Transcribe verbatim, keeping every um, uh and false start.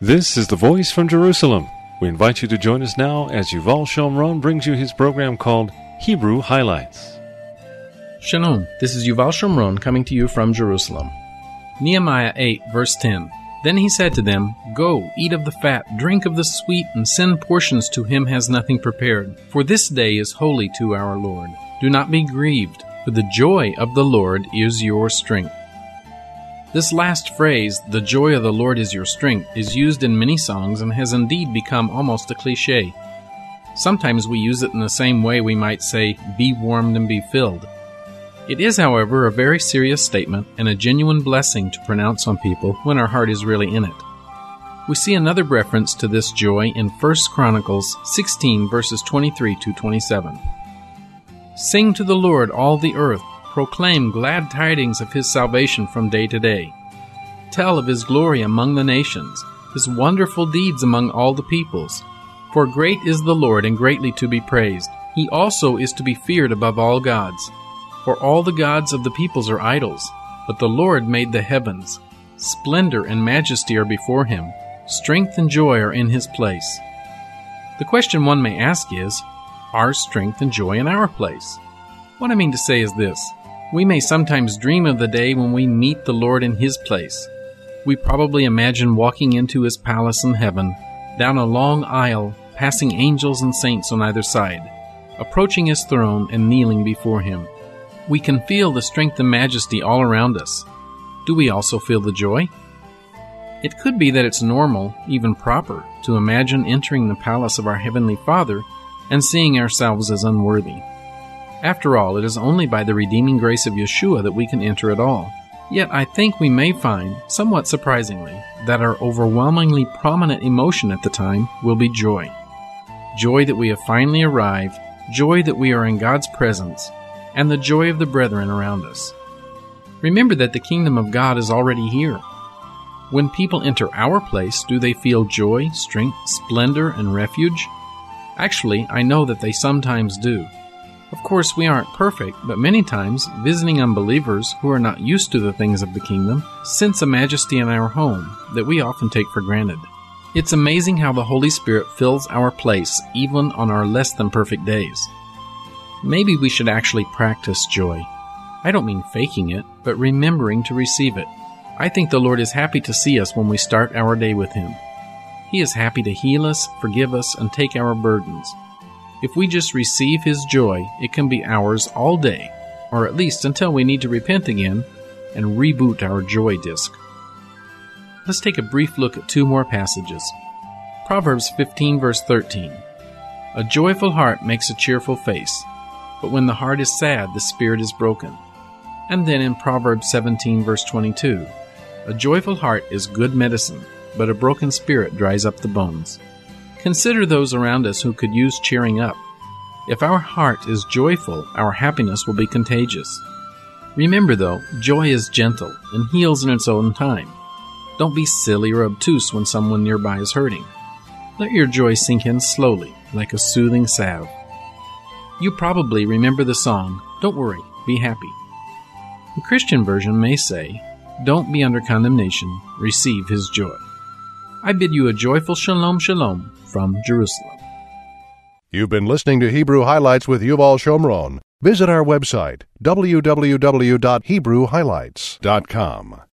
This is the Voice from Jerusalem. We invite you to join us now as Yuval Shomron brings you his program called Hebrew Highlights. Shalom, this is Yuval Shomron coming to you from Jerusalem. Nehemiah eight, verse ten. Then he said to them, Go, eat of the fat, drink of the sweet, and send portions to him has nothing prepared. For this day is holy to our Lord. Do not be grieved, for the joy of the Lord is your strength. This last phrase, the joy of the Lord is your strength, is used in many songs and has indeed become almost a cliche. Sometimes we use it in the same way we might say, be warmed and be filled. It is, however, a very serious statement and a genuine blessing to pronounce on people when our heart is really in it. We see another reference to this joy in First Chronicles sixteen, verses twenty-three to twenty-seven. Sing to the Lord, all the earth. Proclaim glad tidings of his salvation from day to day. Tell of his glory among the nations, his wonderful deeds among all the peoples. For great is the Lord and greatly to be praised. He also is to be feared above all gods. For all the gods of the peoples are idols, but the Lord made the heavens. Splendor and majesty are before him. Strength and joy are in his place. The question one may ask is, are strength and joy in our place? What I mean to say is this. We may sometimes dream of the day when we meet the Lord in his place. We probably imagine walking into his palace in heaven, down a long aisle, passing angels and saints on either side, approaching his throne and kneeling before him. We can feel the strength and majesty all around us. Do we also feel the joy? It could be that it's normal, even proper, to imagine entering the palace of our Heavenly Father and seeing ourselves as unworthy. After all, it is only by the redeeming grace of Yeshua that we can enter at all. Yet I think we may find, somewhat surprisingly, that our overwhelmingly prominent emotion at the time will be joy. Joy that we have finally arrived, joy that we are in God's presence, and the joy of the brethren around us. Remember that the kingdom of God is already here. When people enter our place, do they feel joy, strength, splendor, and refuge? Actually, I know that they sometimes do. Of course, we aren't perfect, but many times, visiting unbelievers who are not used to the things of the kingdom sense a majesty in our home that we often take for granted. It's amazing how the Holy Spirit fills our place even on our less than perfect days. Maybe we should actually practice joy. I don't mean faking it, but remembering to receive it. I think the Lord is happy to see us when we start our day with him. He is happy to heal us, forgive us, and take our burdens. If we just receive his joy, it can be ours all day, or at least until we need to repent again and reboot our joy disk. Let's take a brief look at two more passages. Proverbs fifteen, verse thirteen. A joyful heart makes a cheerful face, but when the heart is sad, the spirit is broken. And then in Proverbs seventeen, verse twenty-two, a joyful heart is good medicine, but a broken spirit dries up the bones. Consider those around us who could use cheering up. If our heart is joyful, our happiness will be contagious. Remember, though, joy is gentle and heals in its own time. Don't be silly or obtuse when someone nearby is hurting. Let your joy sink in slowly, like a soothing salve. You probably remember the song, Don't Worry, Be Happy. The Christian version may say, Don't be under condemnation, receive his joy. I bid you a joyful shalom shalom from Jerusalem. You've been listening to Hebrew Highlights with Yuval Shomron. Visit our website, w w w dot hebrew highlights dot com.